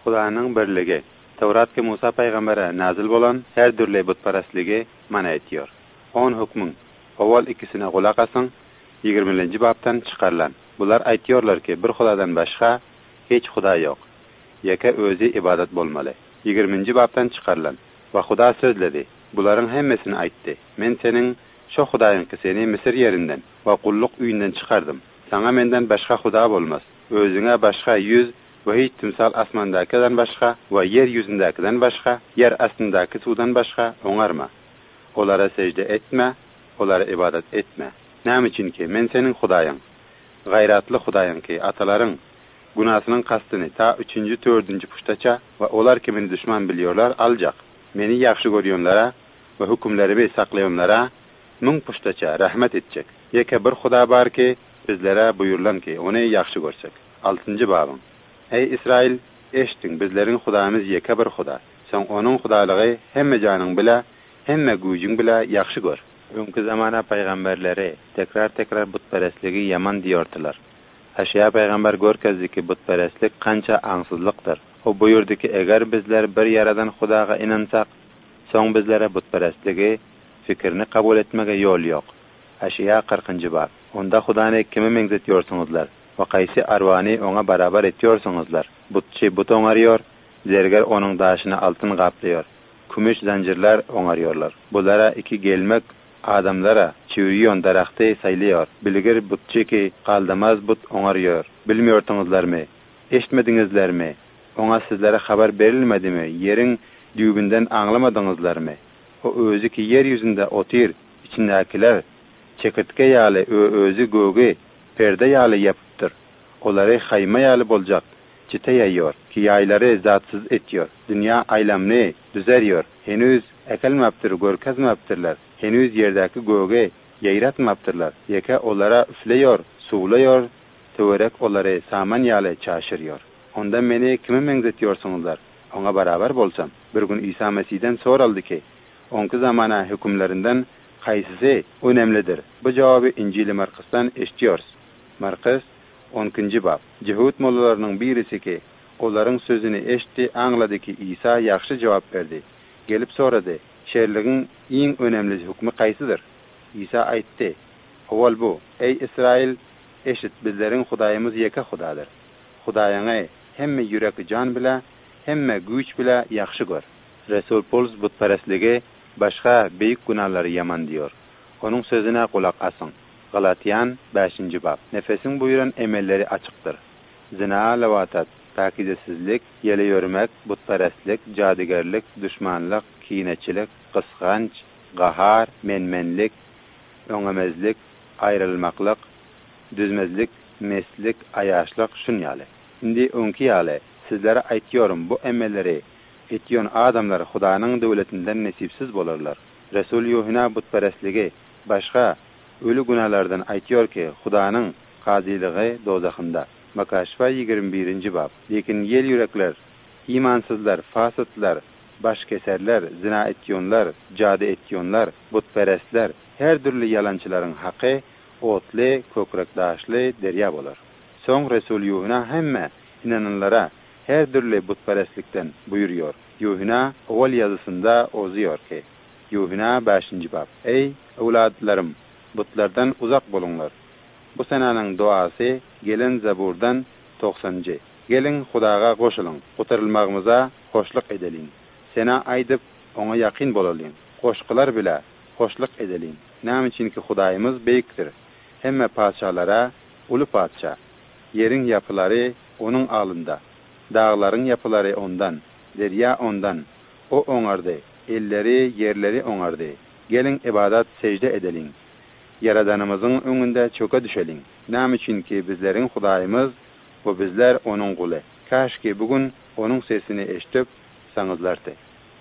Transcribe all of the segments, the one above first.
Xudanın birligi. Tevrat'ta Musa peygambere nazil bolan her türlü butparestligi mana etiyor. 10 hukmun awal ikisine kulak asın 20. babtan çıkarılan. Bular aytıyorlar ki bir Xudadan başka hiç Xuda yok. Yeke özü ibadet bolmalı. 20. babtan çıkarılan. Ve Xuda sözledi. Buların hemmesini aytti. Men senin şu Xudayın ki seni Mısır yerinden ve kulluk üyünden çıkardım. Sana menden başka Xuda bolmaz. Özüne başka yüz ve hiç timsal asmandakidan başka ve yer yüzündakidan başka, yer astındaki sudan başka onarma. Olara secde etme, olara ibadet etme. Näme için ki men senin Xudayın, gayratlı Xudayın ki ataların günahsının kastını ta 3. 4. puştaça ve olar ki beni düşman biliyorlar alacak. Meni yaxşı görüyorlara ve hükümlerimi saklayanlara mün puştaça rahmet edecek. Yeke bir Xuda var ki bizlere buyurulan ki onu yaxşı görsek. 6. babın. Ey İsrail, eştin bizlerin Xudamız yeke bir Xuda. Sen onun Xudalığı hemme canın bile, hemme gücün bile yaxşı gör. Önkü zamana peygamberleri tekrar butperestligi yaman diyordular. Aşağı peygamber görkezdi ki butperestlik kança ansızlıktır. O buyurdu ki eğer bizler bir yaradan Xudaga inansak, son bizlere butperestligi fikrini kabul etmege yol yok. Aşağı 40. bab. Onda Xudani kimi mengzetiyorsunuzlar? Ve kaysi arvani ona beraber etiyorsunuzlar. Butçi but onarıyor, zerger onun daşını altın kaplıyor. Kümüş zincirler onarıyorlar. Bunlara iki gelmek adamlara çiğriyon daraktı saylıyor. Bilgir butçi ki kaldamaz but onarıyor. Bilmiyorsunuzlar mı? Eşitmedinizler mi? Ona sizlere haber verilmedi mi? Yerin düğübinden anlamadınızlar mı? O özü ki yeryüzünde otir, içindekiler çekirtke yağlı özü göğü perde yağlı yapıptır. Onları hayma yağlı bolacak. Çite yayıyor ki yayları zatsız etiyor. Dünya aylamını düzeriyor. Henüz ekelmaptır, görkezmaptırlar. Henüz yerdeki göğü yayratmaptırlar. Yeke onlara üfleyor, suğuluyor, töverek onları saman yağlı çaşırıyor. Ondan beni kime mengzetiyorsunuzlar? Ona beraber bolsam. Bir gün İsa Mesih'den soruldu ki, onki zamana hükümlerinden kaysisi önemlidir. Bu cevabı İncil-i Markus'tan eşitiyoruz. Markus 12. bab. Cehud mollalarının birisi ki, onların sözünü eşitti, anladı ki İsa yaxşı cevap verdi. Gelip soradı, şerliğin en önemli hükmü kaysıdır? İsa aytti, oval bu, ey İsrail, eşit bizlerin Xudayımız yeke Xudadır. Xudayını hemme yürek can bile, hemme güç bile yaxşı gör. Resul Paulus butperestligi başka büyük günahları yaman diyor. Onun sözüne kulak asın. Galatiyan 5. bab. Nefesin buyuran emelleri açıktır. Zina, lavatat, takidesizlik, yele yürümek, butperestlik, cadigərlik, düşmanlık, kineçilik, kıskanç, gahar, menmenlik, öňemezlik, ayrılmaklık, düzmezlik, meslik, ayaşlık, şun yale. Şimdi önkü yale, sizlere aytıyorum bu emelleri etiyon adamlar Xudanın devletinden nesipsiz bolurlar. Resul Yuhina butperestligi başka ölü günahlardan aytıyor ki Xudanın qaziliği dozakında. Makaşfa 21. bab. Lekin yel yürekler, imansızlar, fasıtlar, baş keserler, zina etiyonlar, cadi etiyonlar, butperestler, her türlü yalançıların hakkı otlu, kökrekdaşlı derya bolar. Son Resul Yuhina hemme inananlara her türlü butperestlikten buyuruyor. Yuhina oval yazısında ozuyor ki, Yuhina 5. bab. Ey evladlarım, butlardan uzak bulunlar. Bu senanın duası gelin Zaburdan 90. Gelin Xudaga koşulun, kurtarılmağımıza hoşluk edelim. Sena aydıp ona yakin bolalım. Koşkular bile hoşluk edelim. Näme için ki Xudayımız beyiktir. Hemme padşalara ulu padşa. Yerin yapıları onun alında. Dağların yapıları ondan. Derya ondan. O onardı. Elleri, yerleri onardı. Gelin ibadat secde edelim. Yaradanımızın önünde çöke düşelim. Näme için ki bizlerin Xudayımız, bu bizler onun kulu. Kaş ki bugün onun sesini eşitip sanızlardı.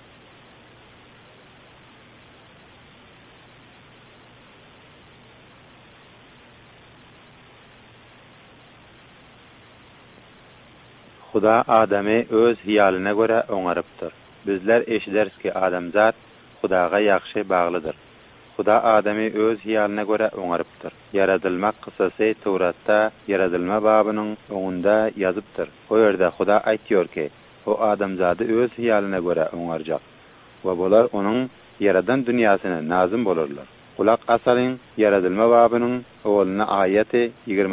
Xuda Adam'ı öz hiyaline göre oňarypdyr. Bizler eşideriz ki adamzat Xudaga yaxşı bağlıdır. Xuda Adam'ı öz hiyaline göre oňarypdyr. Yaradylmak kıssasy Tevratda yaradylma babynyň oňunda ýazypdyr. O ýerde Xuda aýtýar ki, o adamzady öz hiyalyna göre oňarjak we bolar onuň yaradan dünýäsine nazım bolarlar. Kulak asalyň yaradylma babynyň owluny aýaty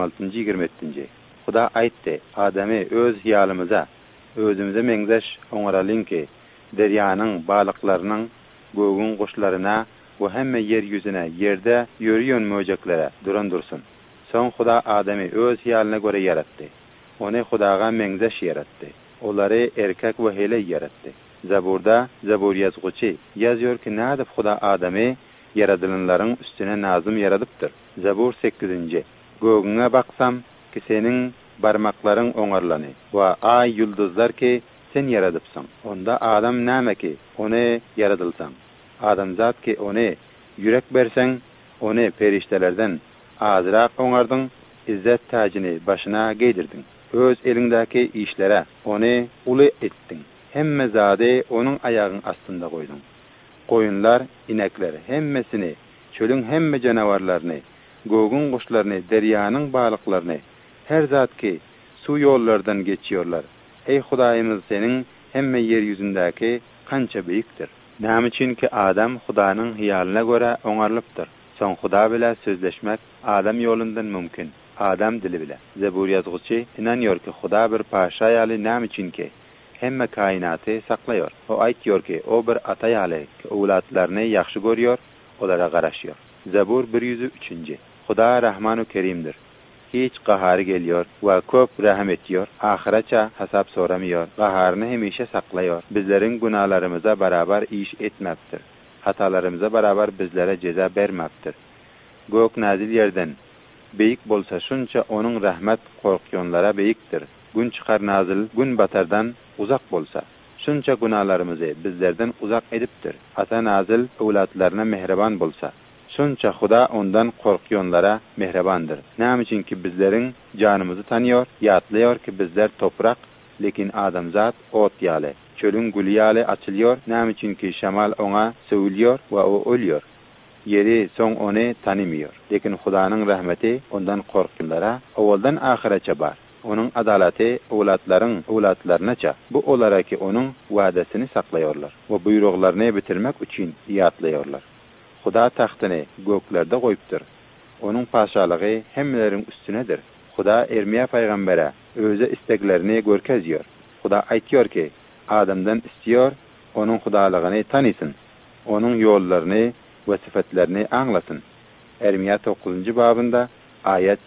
26-27. Huda aýtdy: Adamy öz hiyalymyza, özümize meňzeş oňaralyn ki, derýanyň balyklarynyň, gögüň guşlaryna we hemme yer ýüzüne, ýerde ýörýän möjeklere duran dursun. Soň Huda adamy öz hiyalyna göre yaratdy. Ony Hudaga meňzeş yaratdy. Olary erkek we hele yaratdy. Zaburda Zabur yazgıçı yazıyor ki nädip Huda adamy yaradylanlaryň üstüne nazım yaradypdyr. Zabur 8. Gögüňe baksam ki seniň barmaklaryň oňarlany we ay ýulduzlar ki sen yaradypsyň. Onda adam näme ki ony yaradylsaň. Adamzat ki ony ýürek berseň, ony periştelerden azrak oňardyň, izzet tacyny başyna geydirdin. Öz elindäki işlere ony uly etdiň. Hemme zady onuň ayagyň astynda goýdun. Koyunlar, inekler hemmesini, çölüň hemme janawarlaryny, gögüň guşlaryny, derýanyň balyklaryny, her zat ki su ýollardan geçiyorlar. Ey Hudaýymyz, seniň hemme yer ýüzündäki kança beýikdir. Näme üçin ki adam Hudanyň hiyalyna göre oňarlypdyr. Soň Huda bilen sözleşmek adam ýolundan mümkin. Adam dili bilen. Zabur yazgıçı inanýor ki Huda bir paşa ýaly näme üçin ki hemme kainaty saklaýar. O aýtýar ki o bir ata ýaly ki owlatlaryny ýaxşy görýär, olara garaşýar. Zabur 103. Huda Rahmanu Kerimdir. Hiç qahary gelýär we köp rahim etýär. Ahiraça hasap soramýar. Qaharyny hemişe saklaýar. Bizleriň gunalarymyza barabar iş etmepdir. Hatalarymyza barabar bizlere ceza bermepdir. Gök nazil yerden beýik bolsa şunça onuň rahmet korkýanlara beýikdir. Gün çıkar nazil, gün batardan uzak bolsa, şunça gunalarymyzy bizlerden uzak edipdir. Ata nazil owlatlaryna mehriban bolsa, şunça Huda ondan korkýanlara mehribandyr. Näme üçin ki bizleriň janymyzy tanýar, ýatlaýar ki bizler toprak, lekin adamzat ot ýaly, çölüň guli ýaly açylýar. Näme üçin ki şamal oňa söwülýär we o ölýär. Yeri soň ony tanymýar. Lekin Hudanyň rahmeti ondan korkýanlara owaldan ahiraça bar. Onun adaleti owlatlarynaça. Bu olara ki onun wadasyny saklaýarlar we buyruglaryny bitirmek üçin ýatlaýarlar. Huda taxtyny göklerde goýupdyr. Onun paşalygy hemmeleriň üstünedir. Huda Ermiya paýgambere öze isteklerini görkezýär. Huda aýtýar ki adamdan istýär, onun Hudalygyny tanysyn, onun ýollaryny we sifatlaryny aňlasyn. Ermiya 9. babynda ayet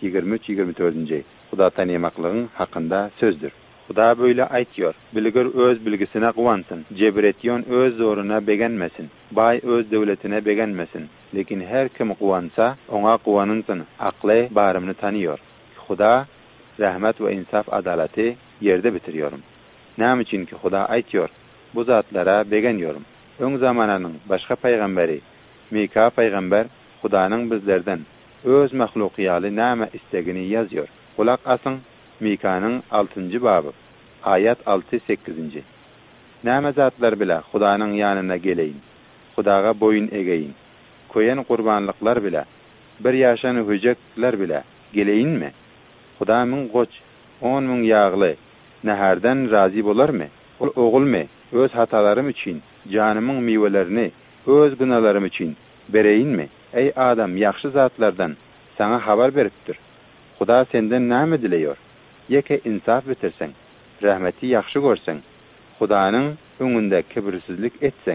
23-24. Huda tanımaklygyň hakynda sözdür. Huda böyle aýtýar: Bilgir öz bilgisine guwansyn, jebretýän öz zoruna begenmesin, bay öz döwletine begenmesin. Lekin her kim guwansa, oňa guwanynsyn, akly barymyny tanýar. Huda rahmet we insaf adaleti yerde bitirýarum. Näme üçin ki Huda aýtýar: Bu zatlara begenýarum. Öň zamananyň başga paýgamberi Mika paýgamber Hudanyň bizlerden öz mahlukyaly näme istegini ýazýar. Kulak asın Mika'nın 6. babı, ayet 6-8. Näme zatlar bile Hudanın yanına geleyin, Hudaga boyun egeyin, koyan kurbanlıklar bile, bir yaşan hücekler bile geleyin mi? Hudamın goç, 10 min yağlı, neherden razı bolar mı? Oğul mu? Öz hatalarım için, canımın meyvelerini, öz günalarım için bereyin mi? Ey adam, yaxşı zatlardan sana haber beripdir. Huda senden näme dileýär? Ýeke insaf bitirsen, rahmeti ýaxşy görsen, Hudanyň öňünde kibirsizlik etsen.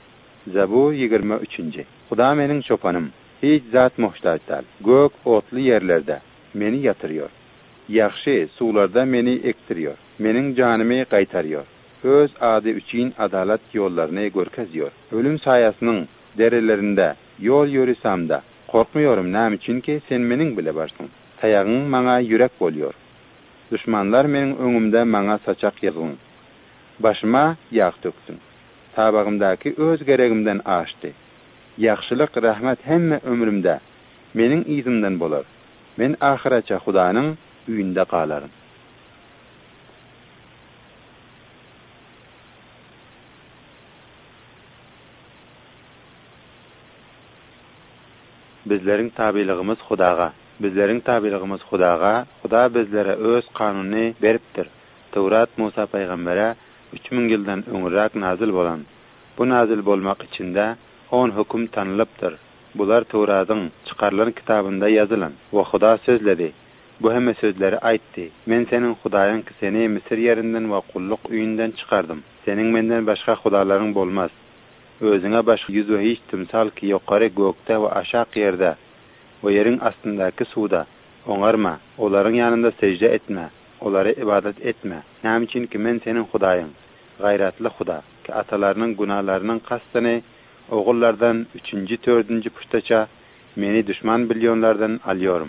Zabur 23. Huda meniň çopanym, hiç zat muhtaç däl. Gök otly ýerlerde meni ýatyrýar. Ýaxşy suwlarda meni ektirýär. Meniň janymy gaýtarýar. Öz ady üçin adalet ýollaryny görkezýär. Ölüm saýasynyň derelerinde ýol ýörisamda korkmuyorum. Näme üçin ki sen meniň bile barsyň. Tayagyň maňa ýürek bolýar. Düşmanlar meniň öňümde maňa saçak ýygyn. Başyma ýağ tökdüň. Tabagymdaky öz geregimden aşdy. Ýaxşylyk, rahmet hemme ömrümde meniň ýzymden bolar. Men ahiraça Hudanyň üýünde galarym. Bizleriň tabiligimiz Hudaga. Bizleriň tabiligimiz Hudaga, Huda bizlere öz kanuny beripdir. Tawrat Musa paýgambere 3000 yıldan öňürräk nazil bolan. Bu nazil bolmak içinde 10 hüküm tanılıpdyr. Bular Tawratyň çykarlan kitabynda ýazylan. Wa Huda sözledi. Bu hemme sözleri aýtdy. Men senin Hudaýyň ki seni Misir ýerinden we qulluk üýünden çykardym. Senin menden başga hudalaryň bolmaz. Özüňe başga ýüz we hiç timsal ki ýokary gökde we aşak ýerde we ýeriň astyndaky suwda oňarma. Olaryň ýanynda secde etme. Olary ibadat etme. Näme üçin ki men senin Hudaýyň, gayratly Huda ki atalarynyň günahlarynın kastyny ogullardan 3-nji 4-nji puştaça meni düşman bilyonlardan alýarum.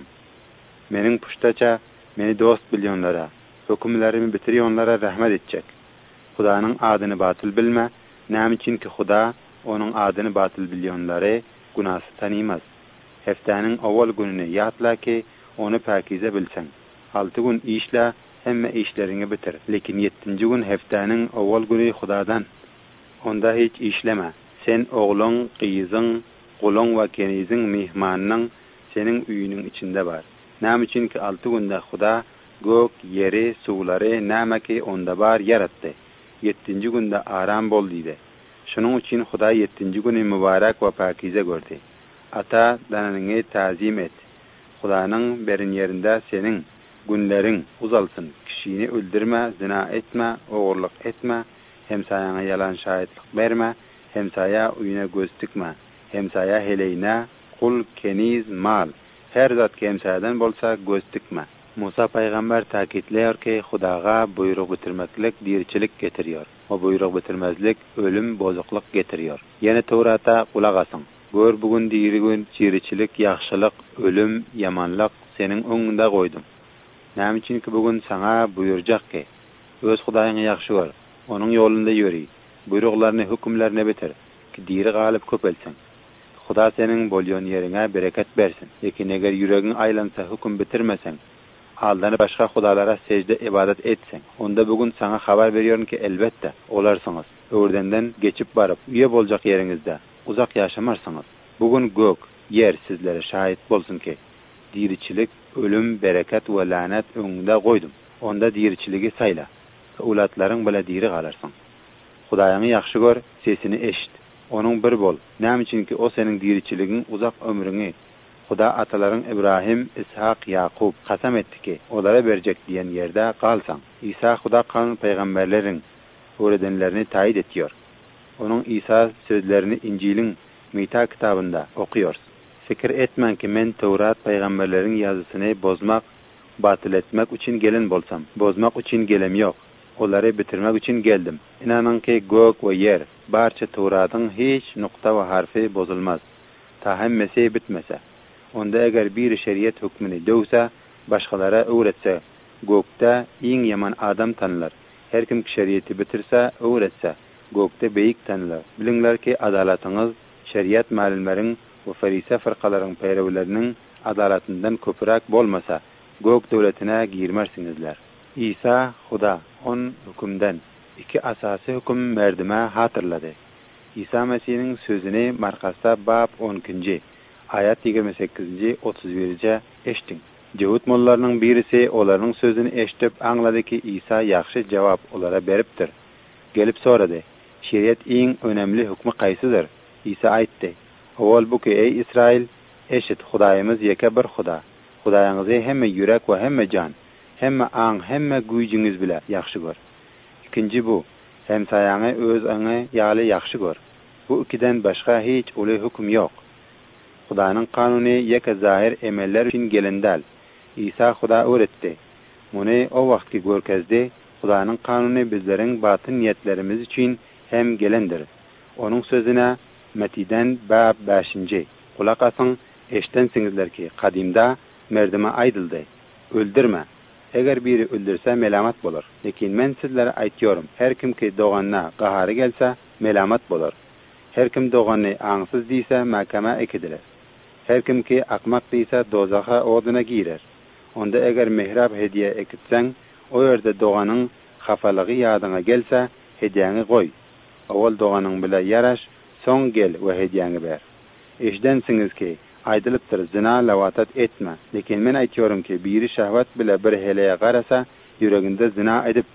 Meniň puştaça meni dost bilyonlara, hökümlerimi bitirýänlere rahmet etjek. Hudaňyň adyny batyl bilme, näme üçin ki Huda onuň adyny batyl bilyonlary günahsy tanymaz. Heftanyň awal gününi ýatla ki onu pakize bilseň. 6 gün işle hemme işlerini bitir. Lekin 7-nji gün heftanyň awal güni Hudadan. Onda hiç işleme. Sen oğlun, kıyızın, kulun ve kenizin mihmanının senin üyünün içinde var. Näme üçin ki 6 günde Huda gök, yeri, suwlary näme ki onda bar yaratdy. 7-nji günde aram bol diýdi. Şonuň üçin Huda 7-nji güni mübarek we pakize gördü. Ata dananyňy tazim et. Hudaňyň berin ýerinde senin günleriň uzalsın. Kişini öldürme, zina etme, ogurluk etme, hemsayaňa yalan şahitlik berme, hemsaya uyuna göz tıkma, hemsaya heleyne, kul, keniz, mal, her zat ki hemsayadan bolsa göz tıkma. Musa peygamber takitleýär ki Hudaga buyruk bitirmeklik dirçilik getirýär. O buyruk bitirmezlik ölüm, bozukluk getirýär. Yine Tawrata kulak asın. Gör bugün dirigün çiriçilik, ýaxşylyk, ölüm, yamanlyk senin öňünde goýdum. Näme üçin ki bugün sana buyurjak ki öz Hudaýyňy ýaxşy gör, onuň ýolunda ýöri. Buyruklaryny, hükümlerini bitir ki diri galyp köpelsen. Huda senin bolýan ýeriňe bereket bersin. Lekin eger ýüregiň aýlansa hüküm bitirmesen, aldany başga hudalara secde ibadat etsen, onda bugün sana habar berýärm ki elbetde olarsyňyz öwrdenden geçip baryp üýe boljak ýeriňizde uzak ýaşamarsınız. Bugün gök, yer sizlere şahit bolsun ki diriçilik, ölüm, bereket we lanet öňünde goýdum. Onda diriçiligi saýla. Ulatlaryň bila diri galarsyň. Hudaýyňy ýaxşy gör, sesini eşit. Onuň bir bol. Näme üçin ki o senin diriçiligiň uzak ömrüňi Huda atalaryň Ibrahim, Ishaq, Yaqub kasam etdi ki olara berjek diýen ýerde galsaň. İsa Huda kan peýgamberleriň öwredenlerini taýid etýär. Onuň İsa sözlerini İncil'in Mita kitabında okuyoruz. Fikir etmen ki men Tawrat peýgamberleriň ýazysyny bozmak, batyl etmek üçin gelen bolsam, bozmak üçin gelem ýok. Olary bitirmek üçin geldim. İnanın ki gök we yer, barça Tawratyň hiç nokta we harfi bozulmaz. Ta hemmesi bitmese. Onda eger bir şeriat hükmüni döwse, başgalara öwretse, gökde iň yaman adam tanlar. Her kim ki şeriaty bitirse, öwretse, gökde beýik tanlar. Bilinler ki adalatyňyz şeriat malimleriň we ferisa firqalaryň peýrewleriniň adalatyndan köpürek bolmasa, gök döwletine girmersiňizler. İsa Huda on hükümden iki asasy hüküm merdime hatırladı. İsa Mesih'in sözünü Markas'ta bab 12. ayat 28. 31. eştin. Cevut mollarynyň birisi olaryň sözünü eşitip aňlady ki İsa ýaxşy jawap olara beripdir. Gelip sorady: "Şeriat iň önemli hükmü gaýsydyr?" İsa aýtdy: "Owal bu ki ey İsrail, eşit Hudaýymyz ýeke bir Huda. Hudaýyňyzy hemme ýürek we hemme jan, hemme aň, hemme güýjüňiz bilen ýaxşy gör. Ikinji bu, hemsayaňy öz aňy ýaly ýaxşy gör. Bu ikiden başga hiç uly hüküm ýok. Hudaýyň kanuny ýeke zahir emeller üçin gelendäl. İsa Huda öwretdi. Muny o wagtky görkezdi. Hudaýyň kanuny bizleriň batyn niýetlerimiz üçin hem gelendir. Onuň sözüne Metiden bab 5. Kulak asyň, eşitensiňizler ki kadimda merdime aýdyldy: öldürme. Eger biri öldürse melamat bolar. Lekin men sizlere aýtýarum, her kim ki doganyna gahary gelse melamat bolar. Her kim dogany aňsyz diýse mahkeme ekidiler. Her kim ki akmak diýse dozaha oduna girer. Onda eger mehrab hediye ekitseň, o ýerde doganyň hafalygy ýadyňa gelse, hediýäňi goý. Awal doganyň bilen ýaraş, soň gel we hediýäňi ber. Eşdensiňiz ki aýdylypdyr, zina lawatat etme. Lekin men aýtýarum ki biri şahwat bilen bir heleye garasa, ýüreginde zina edipdir.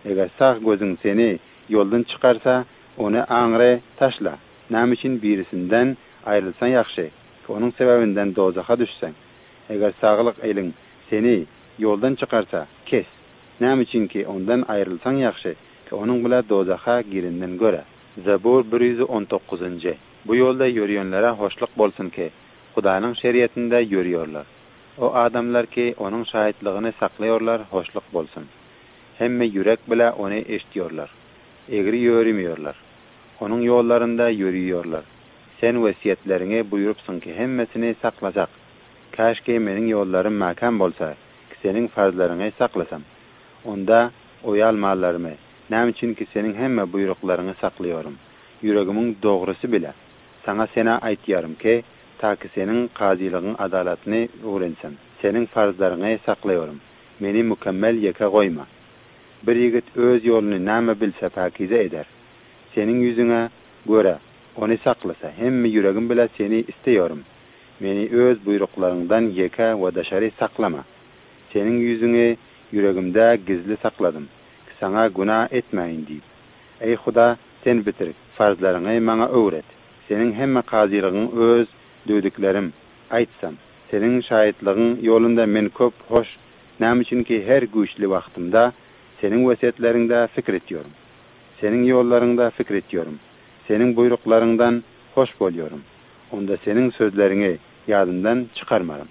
Eğer sağ gözün seni yoldan çıkarsa, onu ağre taşla. Nam için birisinden ayrılsan yaxşı, onun sebebinden dozağa düşsen. Eğer sağlık elin seni yoldan çıkarsa, kes. Nam için ki ondan ayrılsan yaxşı, onun bile dozağa girinden göre. Zabur 119. Bu yolda yürüyenlere hoşluk bolsun ki, Hudaның şeriatında yürüyorlar. O adamlar ki onun şahitliğini saklıyorlar, hoşluk bolsun. Hemme yürek bile onu eştiyorlar. Egri yürümüyorlar. Onun yollarında yürüyorlar. Sen vesiyetlerini buyurupsun ki hemmesini saklasak. Kaşke menin yollarım makam bolsa, ki senin farzlarını saklasam. Onda oyalmalarımı, nam için ki senin hemme buyruklarını saklıyorum. Yüreğimin doğrusu bile. Sana aytyarım ki, ta ki senin qazilığın adaletini öğrensem. Senin farzlarını saklıyorum. Meni mükemmel yeka koyma. Bir yigit öz yolunu nama bilse pakize eder. Senin yüzüne göre onu saklasa, hemme yüreğim bile seni istiyorum. Meni öz buyruklarından yeka ve dışarı saklama. Senin yüzünü yüreğimde gizli sakladım. Sana günah etmeyin deyip. Ey Huda, sen bitir, farzlarını bana öğret. Senin hemme qazilığın öz döydüklerim aytsam. Senin şahitliğin yolunda men köp hoş. Nam için ki her güçlü vaktimde senin vesiyetlerinde fikretiyorum. Senin yollarında fikretiyorum. Senin buyruklarından hoş boluyorum. Onda senin sözlerini yadından çıkarmarım.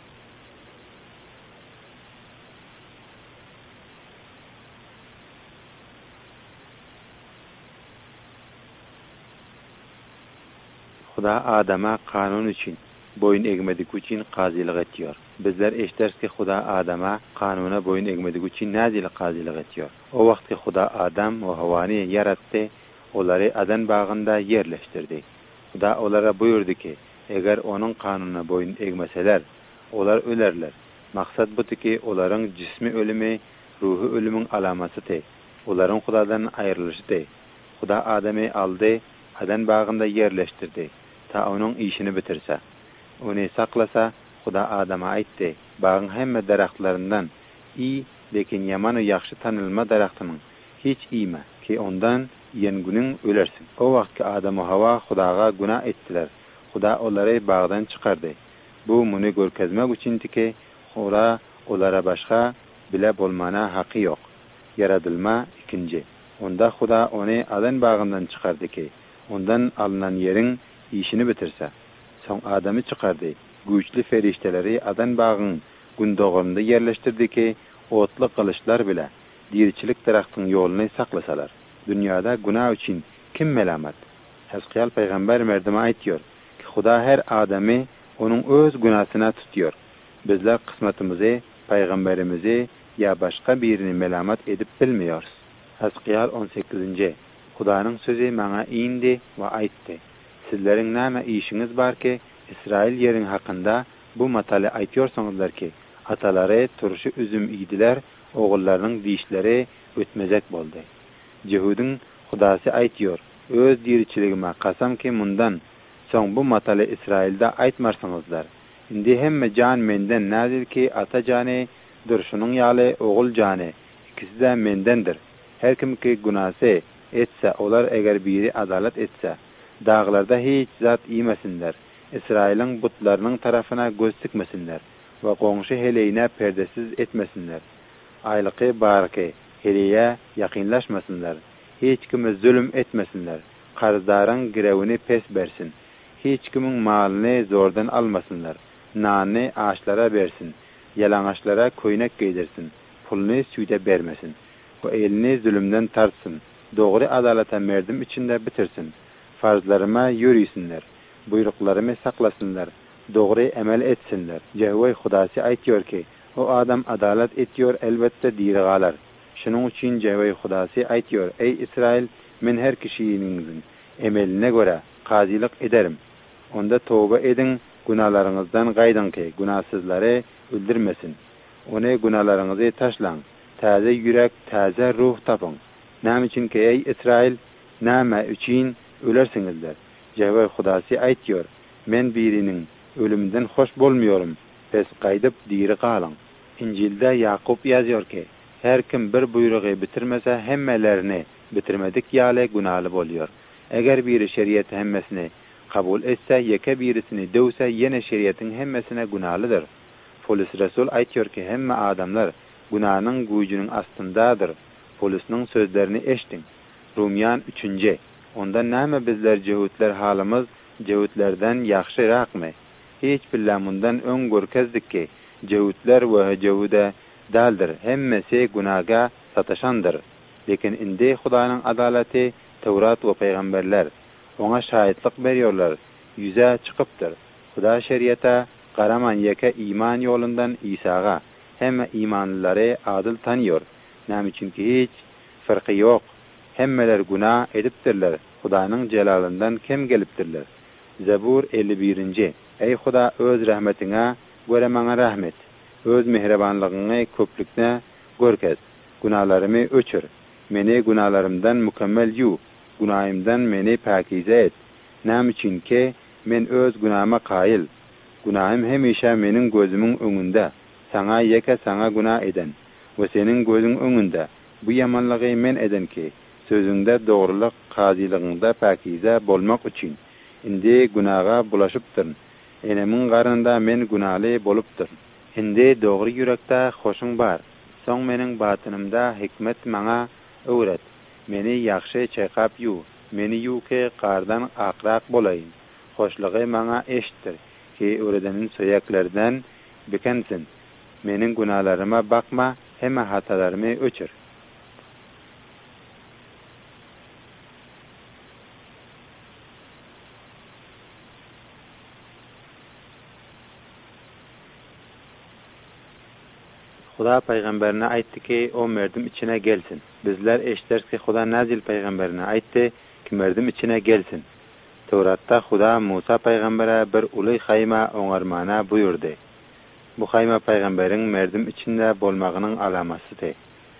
Huda Adam'a kanun için, boyun egmedik için qazilik etiyor. Bizler eşders ki Huda Adam'a kanuna boyun egmedik için nazil qazilik etiyor. O vakt ki Huda Adam ve Havva'nı yarattı, onları Aden bağında yerleştirdi. Huda onlara buyurdu ki, eğer onun kanuna boyun egmeseler, onlar ölerler. Maksat budur ki onların cismi ölümü, ruhu ölümün alaması de. Onların Huda'dan ayrılışı de. Huda Adam'ı aldı, Aden bağında yerleştirdi. Ta onun işini bitirse. Onu saklasa, Huda Adam'a aytdı. Bağın hemme daraxtlarından iyi, lekin yaman ve yaxşı tanılma daraxtının hiç iyime ki ondan yen günün ölersin. O vakt ki Adam ve Hava Hudağa günah ettiler. Huda onları bağdan çıkardı. Bu bunu görkezmek içindi ki Huda onlara başka bile bolmana hakkı yok. Yaradılma ikinci. Onda Huda onu Aden bağından çıkardı ki ondan alınan yerin işini bitirse. Son Adam'ı çıkardı. Güçlü ferişteleri Aden bağın gündoğrunda yerleştirdi ki otlu kılıçlar bile diriçilik daraxtın yolunu saklasalar. Dünyada günah için kim melamat? Hezkiyal peygamber merdime aytıyor ki Huda her adamı onun öz günahsına tutuyor. Bizler kısmetimizi, peygamberimizi ya başka birini melamat edip bilmiyoruz. Hezkiyal 18. Huda'nın sözü bana indi ve aytti. Sizlerin näme işiniz var ki İsrail yerin hakkında bu matalı aytıyorsanızlar ki ataları turşu üzüm idiler, oğullarının dişleri ötmezek boldu. Cehud'un Hudası aytıyor. Öz diriçiligime kasam ki mundan son bu matalı İsrail'de aytmarsanızlar. Indi hemme can menden nazil ki ata canı, durşunun yalı oğul canı. İkisi de mendendir. Her kim ki günahı etse, olar eğer biri adalet etse, dağlarda hiç zat yemesinler. İsrail'in butlarının tarafına göz tıkmesinler ve komşu heleyine perdesiz etmesinler. Aylıkı barkı heleye yakınlaşmasınlar. Hiç kimi zulüm etmesinler. Qarzdarın girevini pes bersin. Hiç kimin malını zordan almasınlar. Nanı ağaçlara bersin. Yalangaçlara koynak giydirsin. Pulunu süyde bermesin. O elini zulümden tartsın. Doğru adalete merdim içinde bitirsin. Farzlarıma yürüysinler. Buyruklarımı saklasınlar. Doğru emel etsinler. Cehve Hudası aytıyor ki, o adam adalet ediyor elbette dirigalar. Şunun için Cehve Hudası aytıyor, ey İsrail, men her kişinin emeline göre qazilik ederim. Onda tövbe edin, günahlarınızdan gaydın ki günahsızları öldürmesin. Onu günahlarınızı taşlan. Taze yürek, taze ruh tapın. Nam için ki ey İsrail, nama için ölersinizler. Cehve Hudası aytıyor, men birinin ölümünden hoş bolmuyorum. Pes qaydıp diri qalın. İncil'de Yakup yazıyor ki, Her kim bir buyruğu bitirmese hemmelerini bitirmedik yale günahlı oluyor. Eğer biri şeriat hemmesini kabul etse, yeke birisini dövse yine şeriatın hemmesine günahlıdır. Polis Resul aytıyor ki hemme adamlar günahının gücünün astındadır. Polisinin sözlerini eştin. Rumyan 3. Ondan näme bizler cehutler halımız cehutlerden yaxşırakmı? Hiç billamundan ön görkezdik ki cehutler ve cehude daldır. Hemmesi günaga sataşandır. Lekin indi Hudaýyň adaleti Tevrat ve peygamberler ona şahitlik veriyorlar. Yüze çıkıptır. Huda şeriata qaraman yeke iman yolundan İsa'ga hem imanlıları adil tanıyor. Näme çünki hiç farkı yok. Hemmeler günah edipdirler. Hudaýyň celalından kim gelipdirler? Zebur 51. Ey Huda öz rahmetine göre maňa rahmet. Öz mehrebanlygyny köplükne görkez. Günahlarımı öçür. Meni günahlarımdan mükemmel yu. Günahımdan meni pakize et. Näme üçinki men öz günahıma qaýyl. Günahım hemişe menin gözümün öňünde. Sana yeke sana günah eden ve senin gözün öňünde. Bu yamanlygy men edenki sözünde doğruluk, qaziliginde pakize bolmak üçin. Indi günaha bulaşıpdyr. Enemin garynda men günahly bolupdyr. Indi dogry yürekde hoşuň bar. Soň meniň batynymda hikmet maňa öwret. Meni ýaxşy çaýkap ýu. Meni ýuke qardan aqrak bolaýyn. Hoşlugy maňa eşitdir ki öwredeniň söýeklerden bekensin. Meniň günahlarıma bakma, hemme hatalarymı öçür. Huda peygamberine aytdı ki o merdim içine gelsin. Bizler eşitler ki Huda nazil peygamberine aytdı ki merdim içine gelsin. Tevrat'ta Huda Musa peygambere bir uly hayma oňarmana buyurdu. Bu hayma peygamberin merdim içinde bolmagynyň alamasydy.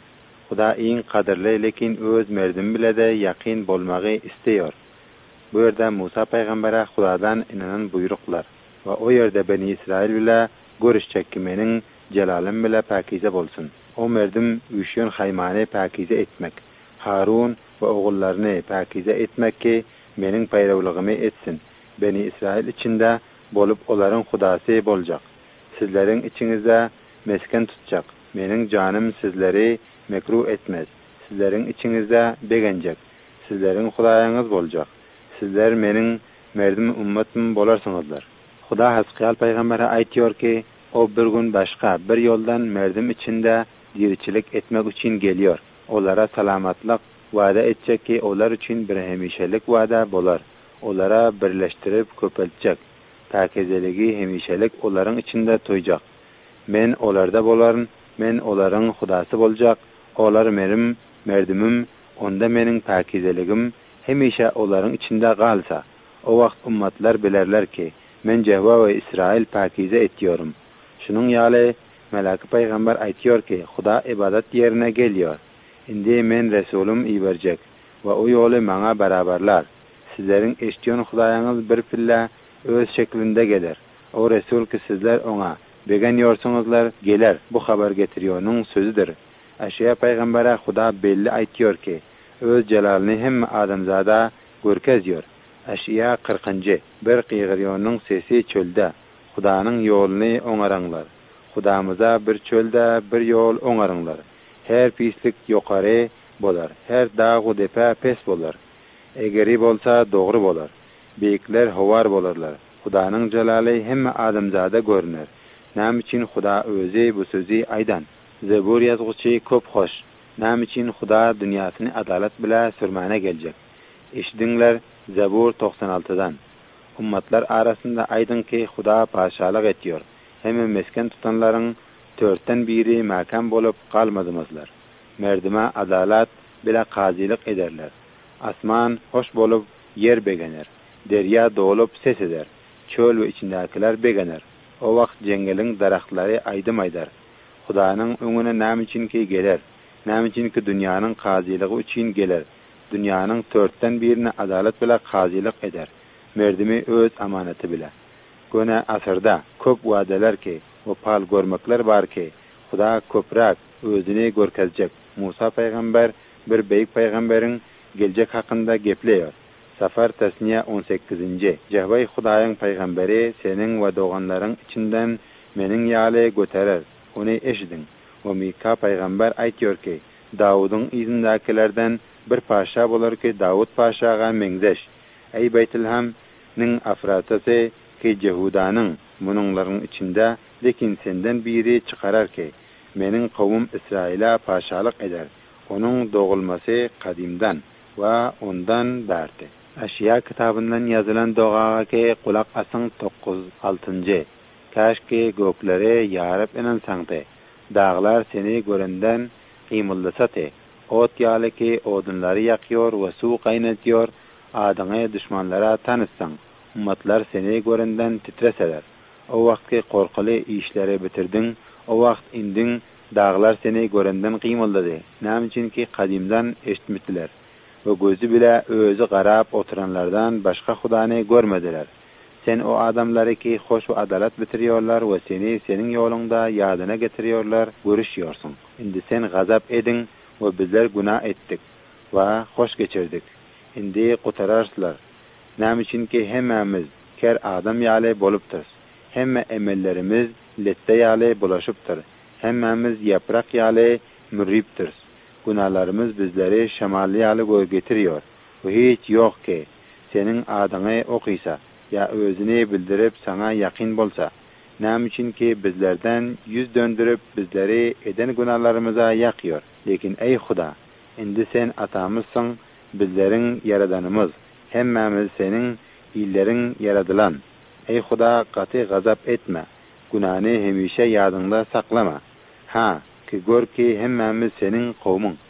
Huda iň kadirli lekin öz merdim bile de yakin bolmagy isteýär. Bu ýerde Musa peygambere Hudadan inanan buyruklar ve o ýerde Beni İsrail bile görüşjek ki meniň celalym bile pakize bolsun. O merdim üşüyen haymany pakize etmek, Harun ve oğullarını pakize etmek ki meniň peýrawlygymy etsin. Beni İsrail içinde bolup olaryň Hudasy boljak. Sizleriň içinizde mesken tutjak. Meniň canım sizleri mekruh etmez. Sizleriň içinizde begenjek. Sizleriň Hudaýyňyz boljak. Sizler meniň merdim ummatym bolarsyňyzlar. Huda Hasqiyal peýgambere aýtýar ki o bir gün başka bir yoldan merdim içinde diriçilik etmek için geliyor. Olara salamatlık vada edecek ki onlar için bir hemişelik vada bolar. Olara birleştirip köpeltecek. Pakizeligi hemişelik onların içinde toyacak. Men olarda bolarım, men onların Hudası bolacak. Olar menim merdimim, onda menin pakizeligim hemişe onların içinde kalsa. O vakt ummatlar bilerler ki men Cehva ve İsrail pakize etiyorum. Şunun ýaly melaki peýgamber aýtýar ki Huda ibadat yerine gelýär. Indi men Resulüm iberjek we o ýoly maňa barabarlar. Sizleriň eşitýän Hudaýyňyz bir pille öz şeklinde geler. O Resul ki sizler ona begen ýorsuňyzlar geler. Bu habar getirýäniň sözüdir. Aşya peýgambere Huda belli aýtýar ki öz jalalyny hemme adamzada görkezýär. Aşya 40. bir qyğırýanyň sesi çölde. Hudaňyň ýoluny oňaraňlar. Hudamyza bir çölde bir ýol oňaraňlar. Her pislik ýokary bolar. Her dağ we depe pes bolar. Egeri bolsa dogry bolar. Beýikler howar bolarlar. Hudaňyň jalaly hemme adamzada görner. Näme üçin Huda özi bu sözi aýdan? Zebur ýazgıçy köp hoş. Näme üçin Huda dünýäsyny adalet bilen sürmäne geljek? Eşdiňler Zebur 96-dan. Ummatlar arasında aydın ki Huda paşalyk etýär. Hemme mesken tutanlaryň 4den biri makam bolup kalmadymyzlar. Merdime adalet bilen qazilik ederler. Asman hoş bolup yer begener. Derya dolup ses eder. Çöl we içindekiler begener. O wagt jengeliň daraxtlary aýdym aýdar. Hudaňyň öňüne näme üçin ki geler? Näme üçin ki dünýäniň qazilygy üçin geler? Dünýäniň 4den birini adalet bilen qazilik eder. Merdimi öz amanatı bile. Göne asırda köp wadalar ki, o pal görmekler bar ki, Huda köprak özüne görkezecek. Musa peygamber bir beyik peygamberin gelecek hakkında gepleyor. Safar Tesniye 18. Cehvay Hudaýyň peýgamberi senin we doganlaryň içinden meniň ýaly göterer. Onu eşidin. O Mika peýgamber aýtýar ki, Dawudyň izindakilerden bir paşa bolar ki, Dawud paşaga meňzeş. Ey Beytilhamyň afratasy ki Jehudanyň mununlaryň içinde, lekin senden biri çıkarar ki, meniň kowum İsraila paşalyk eder. Onun doğulmasy kadimdan we ondan bärti. Aşya kitabından yazılan dogaga ki kulak asyň 9-6. Kaşki gökleri yarıp inansaňdy. Dağlar seni görenden qymyldasaty. Ot ýaly ki odunlary ýakýar we su gaýnatýar. Adyňy düşmanlara tanıtsaň, ummatlar seni görenden titreseler. O wagtki korkuly işleri bitirdiň, o wagt indiň, dağlar seni görenden qymyldady. Näme üçinki kadimdan eşitmitiler. ve gözü bile özü garap oturanlardan başka Hudany görmediler. Sen o adamları ki hoş ve adalet bitiriyorlar ve seni senin yolunda yadına getiriyorlar, görüşüyorsun. Indi sen gazap edin ve bizler günah ettik ve hoş geçirdik. Indi kurtararsılar. Näme için ki hemmemiz ker adam ýaly bolupdyr. Hemme emellerimiz lette ýaly bulaşypdyr. Hemmemiz yaprak ýaly mürripdir. Günahlarımız bizleri şemal ýaly getiriyor. Ve hiç yok ki senin adyny okuysa ya özüni bildirip sana yakin bolsa. Näme için ki bizlerden yüz döndürüp bizleri eden günahlarımıza yakıyor. Lekin ey Huda, indi sen atamızsın, bizlerin yaradanımız. Hemmemiz senin illerin yaradılan. Ey Huda, katı gazap etme. Günahını hemişe yadında saklama. Ha, ki gör ki hemmemiz senin kavmun.